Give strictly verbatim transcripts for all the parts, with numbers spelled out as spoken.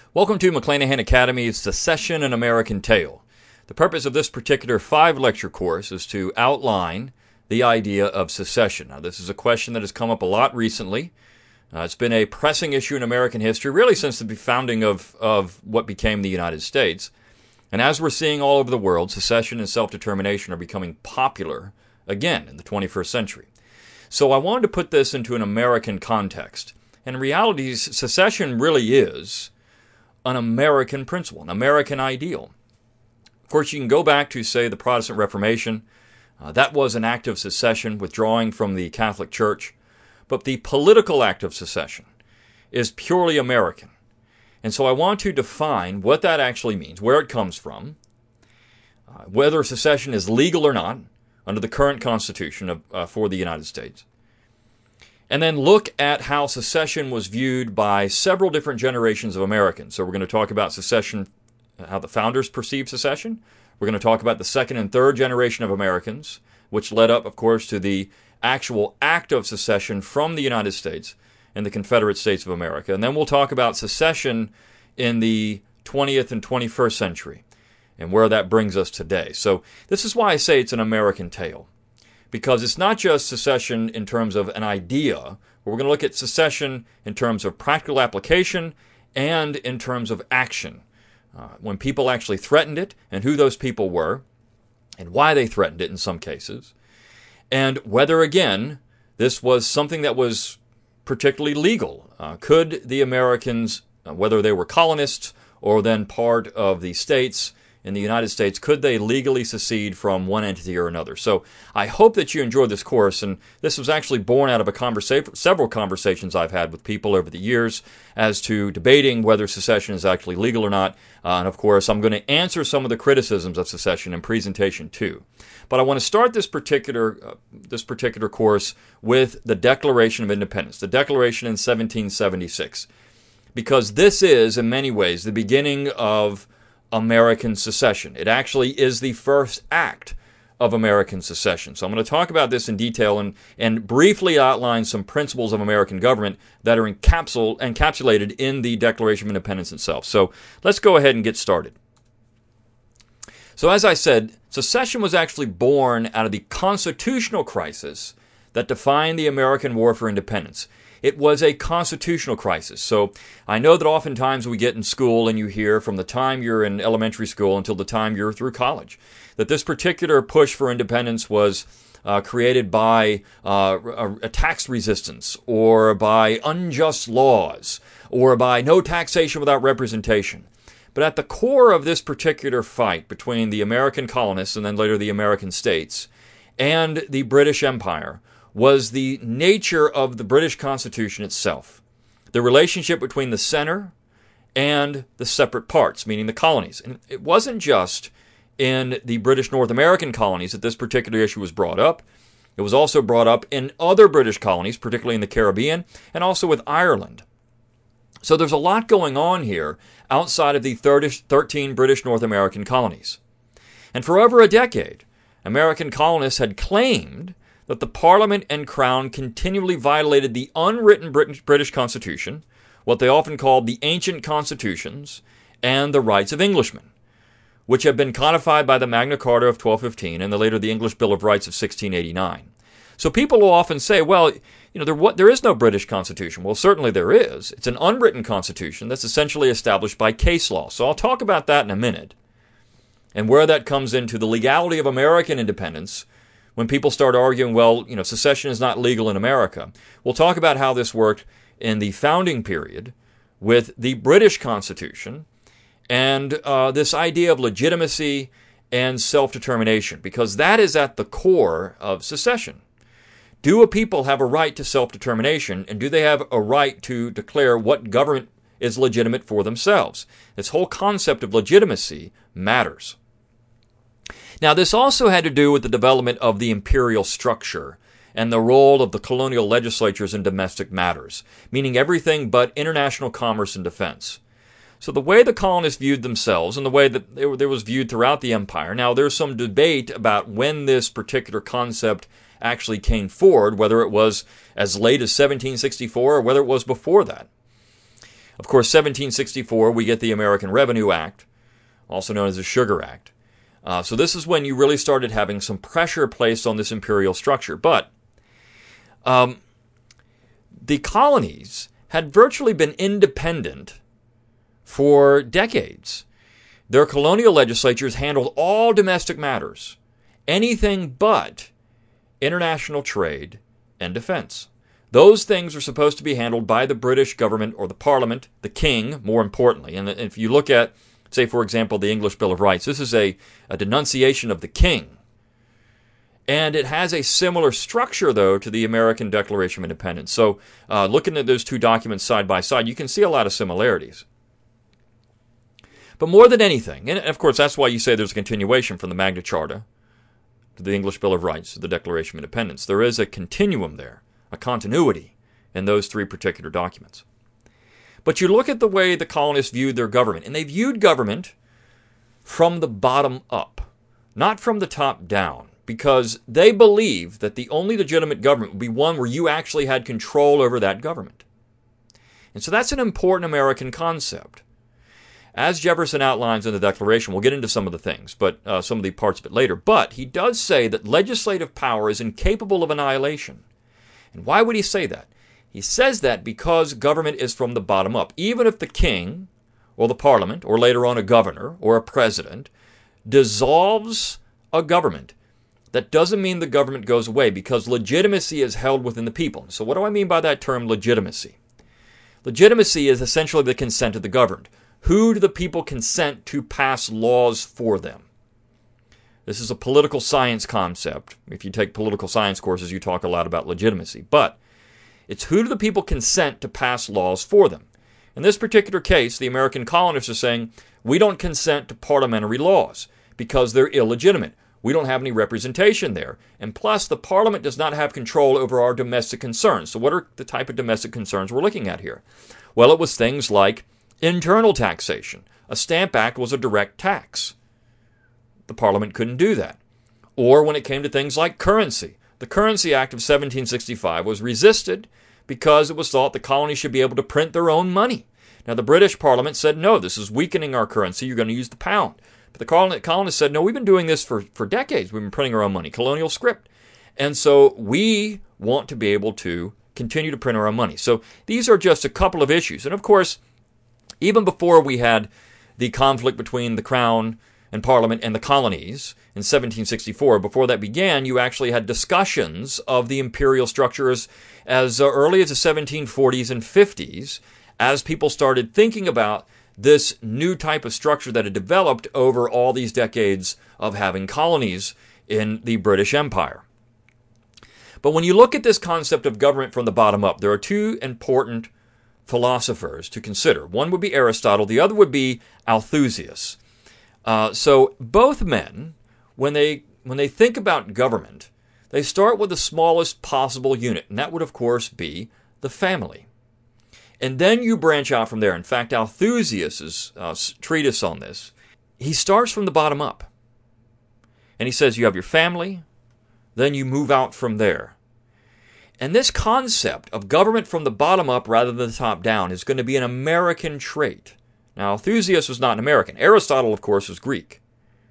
Welcome to McClanahan Academy's Secession: An American Tale. The purpose of this particular five-lecture course is to outline the idea of secession. Now, this is a question that has come up a lot recently. Uh, it's been a pressing issue in American history, really since the founding of, of what became the United States. And as we're seeing all over the world, secession and self-determination are becoming popular again in the twenty-first century. So I wanted to put this into an American context. And in reality, secession really is an American principle, an American ideal. Of course, you can go back to, say, the Protestant Reformation. Uh, that was an act of secession, withdrawing from the Catholic Church. But the political act of secession is purely American. And so I want to define what that actually means, where it comes from, uh, whether secession is legal or not under the current Constitution of, uh, for the United States. And then look at how secession was viewed by several different generations of Americans. So we're going to talk about secession, how the founders perceived secession. We're going to talk about the second and third generation of Americans, which led up, of course, to the actual act of secession from the United States and the Confederate States of America. And then we'll talk about secession in the twentieth and twenty-first century and where that brings us today. So this is why I say it's an American tale. Because it's not just secession in terms of an idea, but we're going to look at secession in terms of practical application and in terms of action. Uh, when people actually threatened it, and who those people were, and why they threatened it in some cases, and whether, again, this was something that was particularly legal. Uh, could the Americans, uh, whether they were colonists or then part of the states, in the United States, could they legally secede from one entity or another? So I hope that you enjoyed this course, and this was actually born out of a conversa- several conversations I've had with people over the years as to debating whether secession is actually legal or not. Uh, and of course, I'm going to answer some of the criticisms of secession in presentation two. But I want to start this particular uh, this particular course with the Declaration of Independence, the Declaration in seventeen seventy-six, because this is, in many ways, the beginning of American secession. It actually is the first act of American secession. So I'm going to talk about this in detail and, and briefly outline some principles of American government that are encapsul- encapsulated in the Declaration of Independence itself. So let's go ahead and get started. So as I said, secession was actually born out of the constitutional crisis that defined the American War for Independence. It was a constitutional crisis. So I know that oftentimes we get in school and you hear from the time you're in elementary school until the time you're through college that this particular push for independence was uh, created by uh, a, a tax resistance or by unjust laws or by no taxation without representation. But at the core of this particular fight between the American colonists and then later the American states and the British Empire was the nature of the British Constitution itself, the relationship between the center and the separate parts, meaning the colonies. And it wasn't just in the British North American colonies that this particular issue was brought up. It was also brought up in other British colonies, particularly in the Caribbean, and also with Ireland. So there's a lot going on here outside of the thirteen British North American colonies. And for over a decade, American colonists had claimed that the Parliament and Crown continually violated the unwritten British Constitution, what they often called the ancient constitutions, and the rights of Englishmen, which have been codified by the Magna Carta of twelve fifteen and the later the English Bill of Rights of sixteen eighty-nine. So people will often say, well, you know, there, what, there is no British Constitution. Well, certainly there is. It's an unwritten constitution that's essentially established by case law. So I'll talk about that in a minute, and where that comes into the legality of American independence. When people start arguing, well, you know, secession is not legal in America, we'll talk about how this worked in the founding period with the British Constitution and uh, this idea of legitimacy and self-determination, because that is at the core of secession. Do a people have a right to self-determination, and do they have a right to declare what government is legitimate for themselves? This whole concept of legitimacy matters. Now, this also had to do with the development of the imperial structure and the role of the colonial legislatures in domestic matters, meaning everything but international commerce and defense. So the way the colonists viewed themselves and the way that it was viewed throughout the empire, now there's some debate about when this particular concept actually came forward, whether it was as late as seventeen sixty-four or whether it was before that. Of course, seventeen sixty-four, we get the American Revenue Act, also known as the Sugar Act. Uh, so this is when you really started having some pressure placed on this imperial structure. But um, the colonies had virtually been independent for decades. Their colonial legislatures handled all domestic matters, anything but international trade and defense. Those things are supposed to be handled by the British government or the Parliament, the King, more importantly. And if you look at, say, for example, the English Bill of Rights, this is a, a denunciation of the King. And it has a similar structure, though, to the American Declaration of Independence. So uh, looking at those two documents side by side, you can see a lot of similarities. But more than anything, and of course that's why you say there's a continuation from the Magna Charta to the English Bill of Rights to the Declaration of Independence. There is a continuum there, a continuity in those three particular documents. But you look at the way the colonists viewed their government, and they viewed government from the bottom up, not from the top down, because they believed that the only legitimate government would be one where you actually had control over that government. And so that's an important American concept. As Jefferson outlines in the Declaration, we'll get into some of the things, but uh, some of the parts of it later, but he does say that legislative power is incapable of annihilation. And why would he say that? He says that because government is from the bottom up. Even if the king, or the parliament, or later on a governor, or a president, dissolves a government, that doesn't mean the government goes away, because legitimacy is held within the people. So what do I mean by that term, legitimacy? Legitimacy is essentially the consent of the governed. Who do the people consent to pass laws for them? This is a political science concept. If you take political science courses, you talk a lot about legitimacy. But it's who do the people consent to pass laws for them? In this particular case, the American colonists are saying, we don't consent to parliamentary laws because they're illegitimate. We don't have any representation there. And plus, the parliament does not have control over our domestic concerns. So what are the type of domestic concerns we're looking at here? Well, it was things like internal taxation. A stamp act was a direct tax. The Parliament couldn't do that. Or when it came to things like currency. The Currency Act of seventeen sixty-five was resisted because it was thought the colonies should be able to print their own money. Now, the British Parliament said, no, this is weakening our currency. You're going to use the pound. But the colonists said, no, we've been doing this for, for decades. We've been printing our own money, colonial script. And so we want to be able to continue to print our own money. So these are just a couple of issues. And of course, even before we had the conflict between the Crown and Parliament and the colonies in seventeen sixty-four, before that began, you actually had discussions of the imperial structures as early as the seventeen forties and fifties, as people started thinking about this new type of structure that had developed over all these decades of having colonies in the British Empire. But when you look at this concept of government from the bottom up, there are two important philosophers to consider. One would be Aristotle, the other would be Althusius. Uh, so both men, when they when they think about government, they start with the smallest possible unit, and that would, of course, be the family. And then you branch out from there. In fact, Althusius' uh, treatise on this, he starts from the bottom up. And he says you have your family, then you move out from there. And this concept of government from the bottom up rather than the top down is going to be an American trait. Now, Althusius was not an American. Aristotle, of course, was Greek.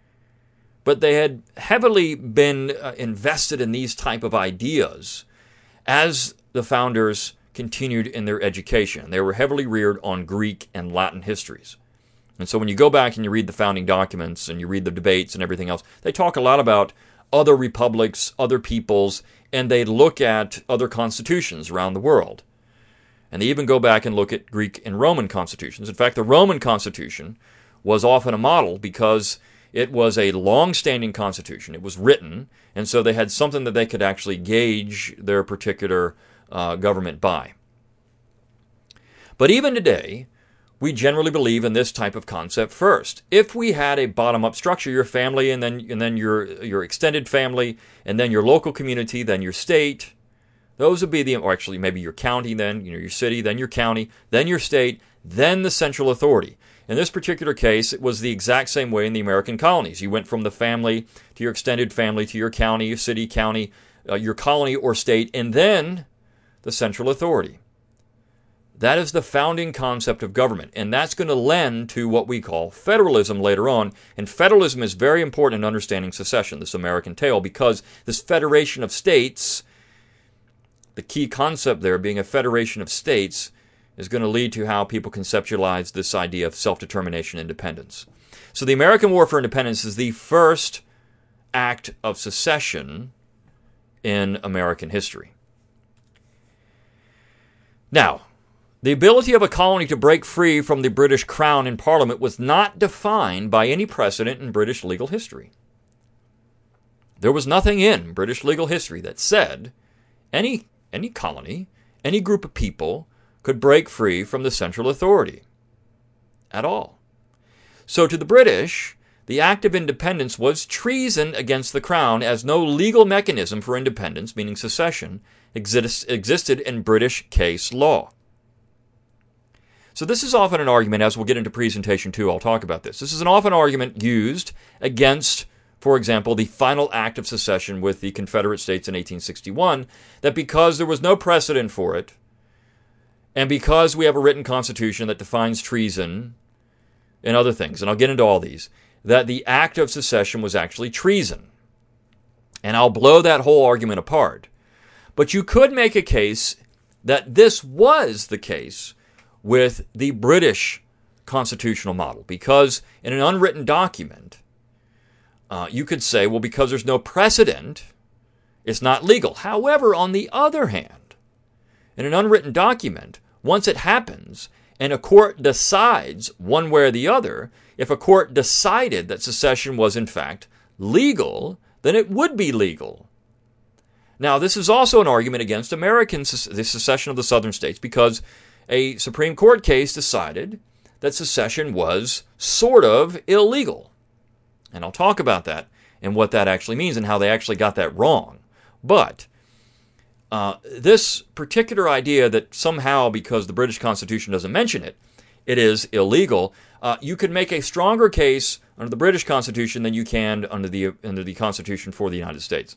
But they had heavily been uh, invested in these type of ideas as the founders continued in their education. They were heavily reared on Greek and Latin histories. And so when you go back and you read the founding documents and you read the debates and everything else, they talk a lot about other republics, other peoples, and they look at other constitutions around the world. And they even go back and look at Greek and Roman constitutions. In fact, the Roman Constitution was often a model because it was a long-standing constitution. It was written, and so they had something that they could actually gauge their particular uh, government by. But even today, we generally believe in this type of concept first. If we had a bottom-up structure, your family and then and then your your extended family, and then your local community, then your state, those would be the, or actually maybe your county then, you know, your city, then your county, then your state, then the central authority. In this particular case, it was the exact same way in the American colonies. You went from the family to your extended family to your county, your city, county, uh, your colony or state, and then the central authority. That is the founding concept of government, and that's going to lend to what we call federalism later on. And federalism is very important in understanding secession, this American tale, because this federation of states, the key concept there being a federation of states, is going to lead to how people conceptualize this idea of self-determination and independence. So the American War for Independence is the first act of secession in American history. Now, the ability of a colony to break free from the British Crown and Parliament was not defined by any precedent in British legal history. There was nothing in British legal history that said any, any colony, any group of people could break free from the central authority at all. So to the British, the Act of Independence was treason against the Crown, as no legal mechanism for independence, meaning secession, exist, existed in British case law. So this is often an argument, as we'll get into presentation two, I'll talk about this. This is an often argument used against, for example, the final act of secession with the Confederate States in eighteen sixty-one, that because there was no precedent for it, and because we have a written constitution that defines treason and other things, and I'll get into all these, that the act of secession was actually treason. And I'll blow that whole argument apart. But you could make a case that this was the case with the British constitutional model, because in an unwritten document, uh, you could say, well, because there's no precedent, it's not legal. However, on the other hand, in an unwritten document, once it happens and a court decides one way or the other, if a court decided that secession was in fact legal, then it would be legal. Now, this is also an argument against American the secession of the southern states, because a Supreme Court case decided that secession was sort of illegal. And I'll talk about that and what that actually means and how they actually got that wrong. But uh, this particular idea that somehow, because the British Constitution doesn't mention it, it is illegal, uh, you could make a stronger case under the British Constitution than you can under the under the Constitution for the United States.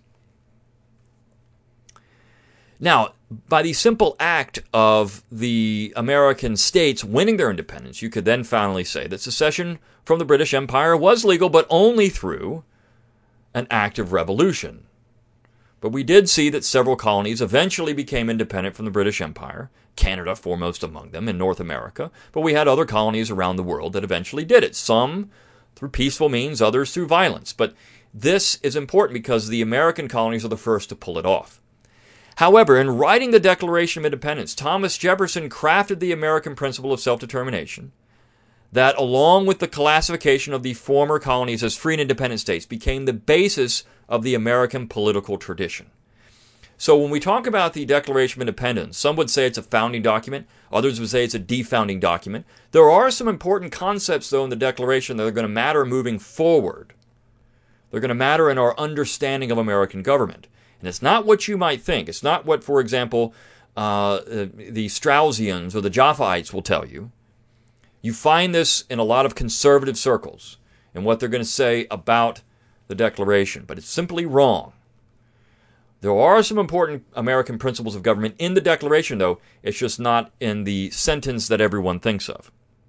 Now, by the simple act of the American states winning their independence, you could then finally say that secession from the British Empire was legal, but only through an act of revolution. But we did see that several colonies eventually became independent from the British Empire, Canada foremost among them in North America, but we had other colonies around the world that eventually did it, some through peaceful means, others through violence. But this is important because the American colonies are the first to pull it off. However, in writing the Declaration of Independence, Thomas Jefferson crafted the American principle of self-determination that, along with the classification of the former colonies as free and independent states, became the basis of the American political tradition. So when we talk about the Declaration of Independence, some would say it's a founding document, others would say it's a defounding document. There are some important concepts, though, in the Declaration that are going to matter moving forward. They're going to matter in our understanding of American government. And it's not what you might think. It's not what, for example, uh, the Straussians or the Jaffaites will tell you. You find this in a lot of conservative circles and what they're going to say about the Declaration, but it's simply wrong. There are some important American principles of government in the Declaration, though. It's just not in the sentence that everyone thinks of.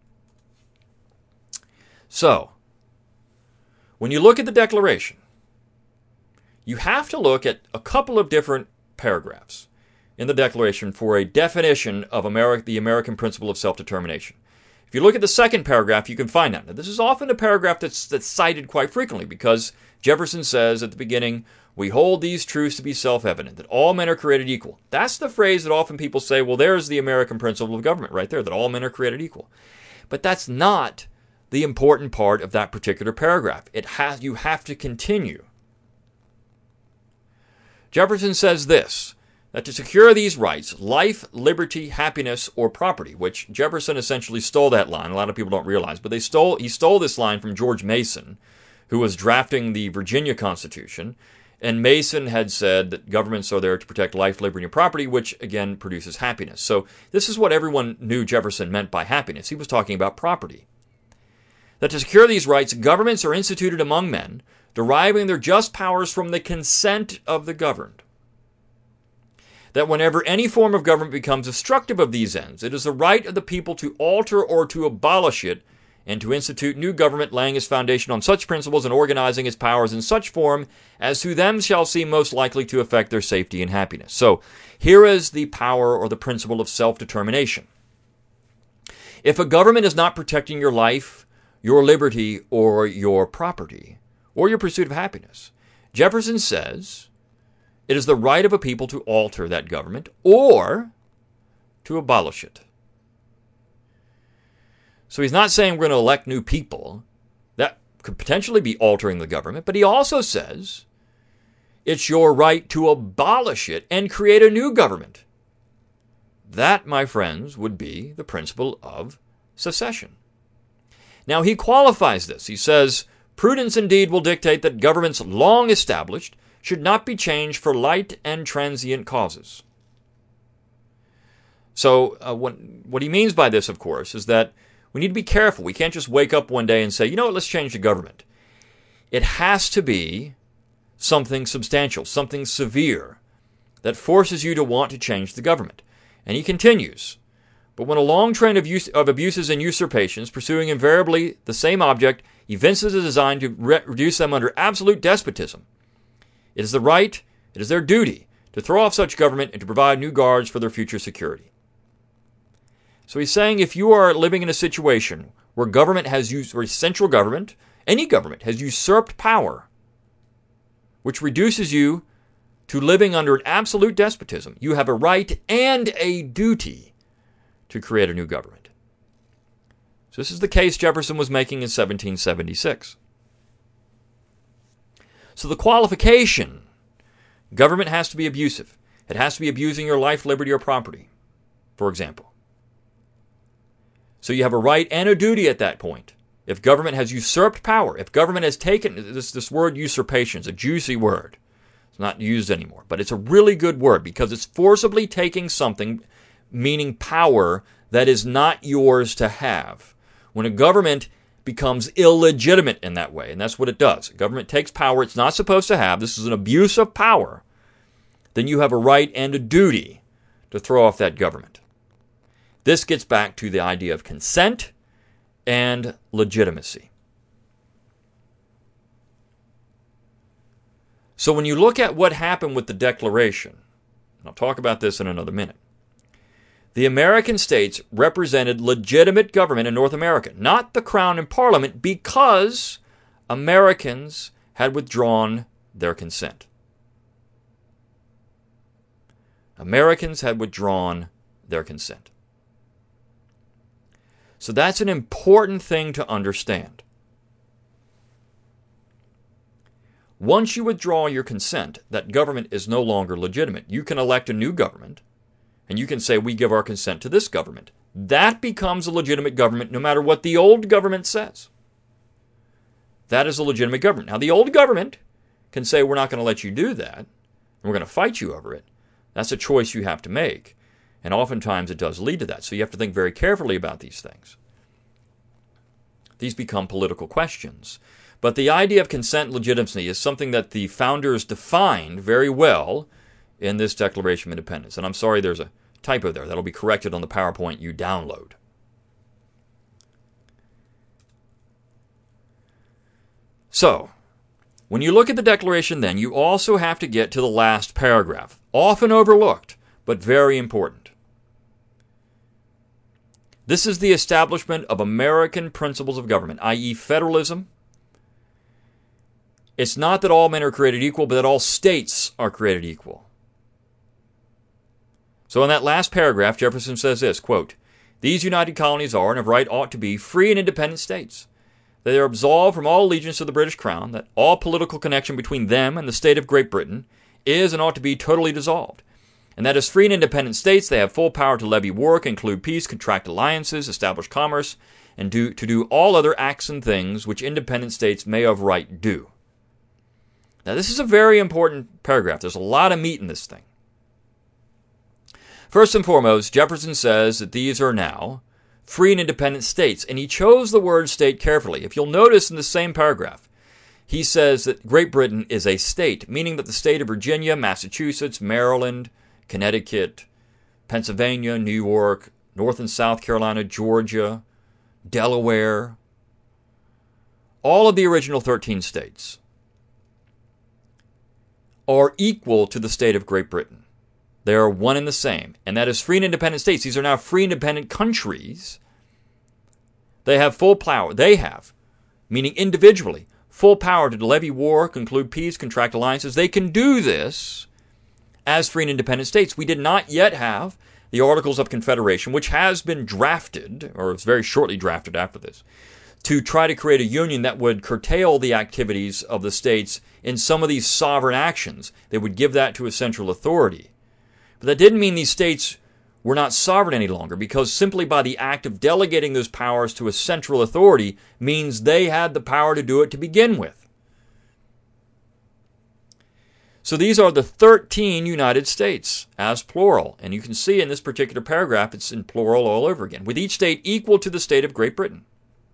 So, when you look at the Declaration, you have to look at a couple of different paragraphs in the Declaration for a definition of Ameri- the American principle of self-determination. If you look at the second paragraph, you can find that. Now, this is often a paragraph that's, that's cited quite frequently because Jefferson says at the beginning, "We hold these truths to be self-evident, that all men are created equal." That's the phrase that often people say, well, there's the American principle of government right there, that all men are created equal. But that's not the important part of that particular paragraph. It has, you have to continue. Jefferson says this, that to secure these rights, life, liberty, happiness, or property, which Jefferson essentially stole that line. A lot of people don't realize, but they stole he stole this line from George Mason, who was drafting the Virginia Constitution. And Mason had said that governments are there to protect life, liberty, and property, which again produces happiness. So this is what everyone knew Jefferson meant by happiness. He was talking about property. That to secure these rights, governments are instituted among men, deriving their just powers from the consent of the governed. that whenever any form of government becomes obstructive of these ends, it is the right of the people to alter or to abolish it, and to institute new government, laying its foundation on such principles and organizing its powers in such form as to them shall seem most likely to affect their safety and happiness. So here is the power or the principle of self-determination. If a government is not protecting your life, your liberty, or your property, or your pursuit of happiness, Jefferson says it is the right of a people to alter that government or to abolish it. So he's not saying we're going to elect new people. That could potentially be altering the government. But he also says it's your right to abolish it and create a new government. That, my friends, would be the principle of secession. Now, he qualifies this. He says, prudence indeed will dictate that governments long established should not be changed for light and transient causes. So uh, what, what he means by this, of course, is that we need to be careful. We can't just wake up one day and say, you know what, let's change the government. It has to be something substantial, something severe that forces you to want to change the government. And he continues, but when a long trend of, use, of abuses and usurpations, pursuing invariably the same object, evinces a design to re- reduce them under absolute despotism, it is the right, it is their duty, to throw off such government and to provide new guards for their future security. So he's saying if you are living in a situation where government has used, where central government, any government, has usurped power, which reduces you to living under an absolute despotism, you have a right and a duty to create a new government. So this is the case Jefferson was making in seventeen seventy-six. So the qualification, government has to be abusive. It has to be abusing your life, liberty, or property, for example. So you have a right and a duty at that point. If government has usurped power, if government has taken, this, this word usurpation is a juicy word. It's not used anymore, but it's a really good word because it's forcibly taking something, meaning power, that is not yours to have. When a government becomes illegitimate in that way, and that's what it does. A government takes power it's not supposed to have, this is an abuse of power, then you have a right and a duty to throw off that government. This gets back to the idea of consent and legitimacy. So when you look at what happened with the Declaration, and I'll talk about this in another minute, the American states represented legitimate government in North America, not the Crown and Parliament, because Americans had withdrawn their consent. Americans had withdrawn their consent. So that's an important thing to understand. Once you withdraw your consent, that government is no longer legitimate. You can elect a new government, and you can say, we give our consent to this government. That becomes a legitimate government no matter what the old government says. That is a legitimate government. Now, the old government can say, we're not going to let you do that, and we're going to fight you over it. That's a choice you have to make. And oftentimes it does lead to that. So you have to think very carefully about these things. These become political questions. But the idea of consent and legitimacy is something that the founders defined very well in this Declaration of Independence. And I'm sorry there's a typo there. That'll be corrected on the PowerPoint you download. So, when you look at the Declaration then, you also have to get to the last paragraph. Often overlooked, but very important. This is the establishment of American principles of government, that is federalism. It's not that all men are created equal, but that all states are created equal. So in that last paragraph, Jefferson says this, quote, these united colonies are, and of right ought to be, free and independent states. They are absolved from all allegiance to the British Crown, that all political connection between them and the state of Great Britain is and ought to be totally dissolved. And that as free and independent states, they have full power to levy war, conclude peace, contract alliances, establish commerce, and do, to do all other acts and things which independent states may of right do. Now, this is a very important paragraph. There's a lot of meat in this thing. First and foremost, Jefferson says that these are now free and independent states, and he chose the word state carefully. If you'll notice in the same paragraph, he says that Great Britain is a state, meaning that the state of Virginia, Massachusetts, Maryland, Connecticut, Pennsylvania, New York, North and South Carolina, Georgia, Delaware, all of the original thirteen states are equal to the state of Great Britain. They are one and the same, and that is free and independent states. These are now free and independent countries. They have full power. They have, meaning individually, full power to levy war, conclude peace, contract alliances. They can do this as free and independent states. We did not yet have the Articles of Confederation, which has been drafted, or is very shortly drafted after this, to try to create a union that would curtail the activities of the states in some of these sovereign actions. They would give that to a central authority. But that didn't mean these states were not sovereign any longer, because simply by the act of delegating those powers to a central authority means they had the power to do it to begin with. So these are the thirteen United States as plural. And you can see in this particular paragraph it's in plural all over again, with each state equal to the state of Great Britain.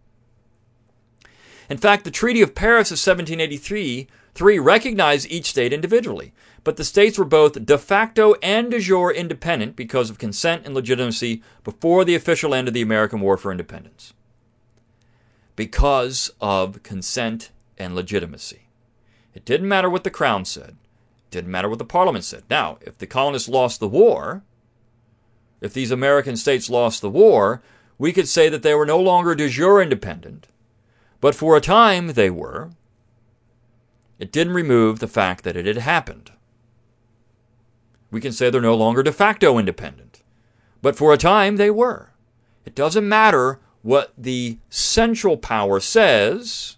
In fact, the Treaty of Paris of seventeen eighty-three three recognized each state individually, but the states were both de facto and de jure independent because of consent and legitimacy before the official end of the American War for Independence. Because of consent and legitimacy. It didn't matter what the Crown said. It didn't matter what the Parliament said. Now, if the colonists lost the war, if these American states lost the war, we could say that they were no longer de jure independent, but for a time they were. It didn't remove the fact that it had happened. We can say they're no longer de facto independent, but for a time they were. It doesn't matter what the central power says.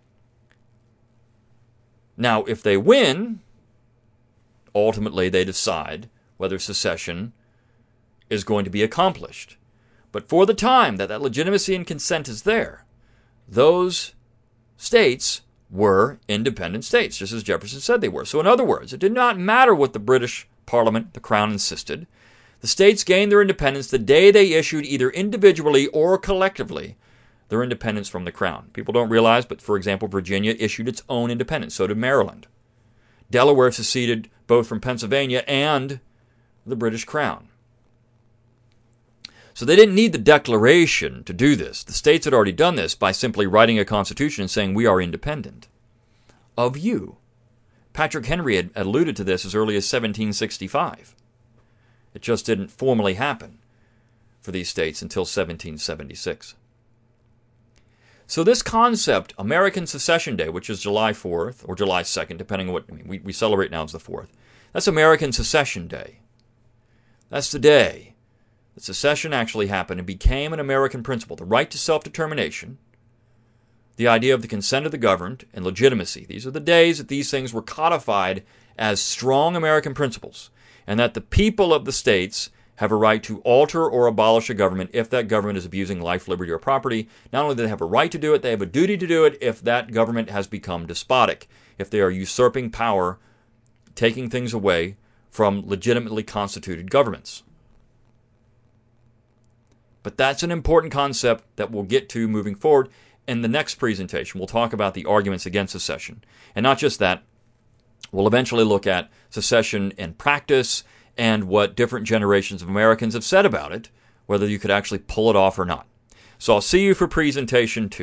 Now, if they win, ultimately they decide whether secession is going to be accomplished. But for the time that that legitimacy and consent is there, those states were independent states, just as Jefferson said they were. So in other words, it did not matter what the British Parliament, the Crown, insisted. The states gained their independence the day they issued, either individually or collectively, their independence from the Crown. People don't realize, but for example, Virginia issued its own independence. So did Maryland. Delaware seceded both from Pennsylvania and the British Crown. So they didn't need the Declaration to do this. The states had already done this by simply writing a constitution and saying, we are independent of you. Patrick Henry had alluded to this as early as seventeen sixty-five. It just didn't formally happen for these states until seventeen seventy-six. So this concept, American Secession Day, which is July fourth or July second, depending on what I mean, we, we celebrate now as the fourth. That's American Secession Day. That's the day that secession actually happened and became an American principle. The right to self-determination, the idea of the consent of the governed, and legitimacy. These are the days that these things were codified as strong American principles, and that the people of the states have a right to alter or abolish a government if that government is abusing life, liberty, or property. Not only do they have a right to do it, they have a duty to do it if that government has become despotic, if they are usurping power, taking things away from legitimately constituted governments. But that's an important concept that we'll get to moving forward. In the next presentation, we'll talk about the arguments against secession. And not just that, we'll eventually look at secession in practice and what different generations of Americans have said about it, whether you could actually pull it off or not. So I'll see you for presentation two.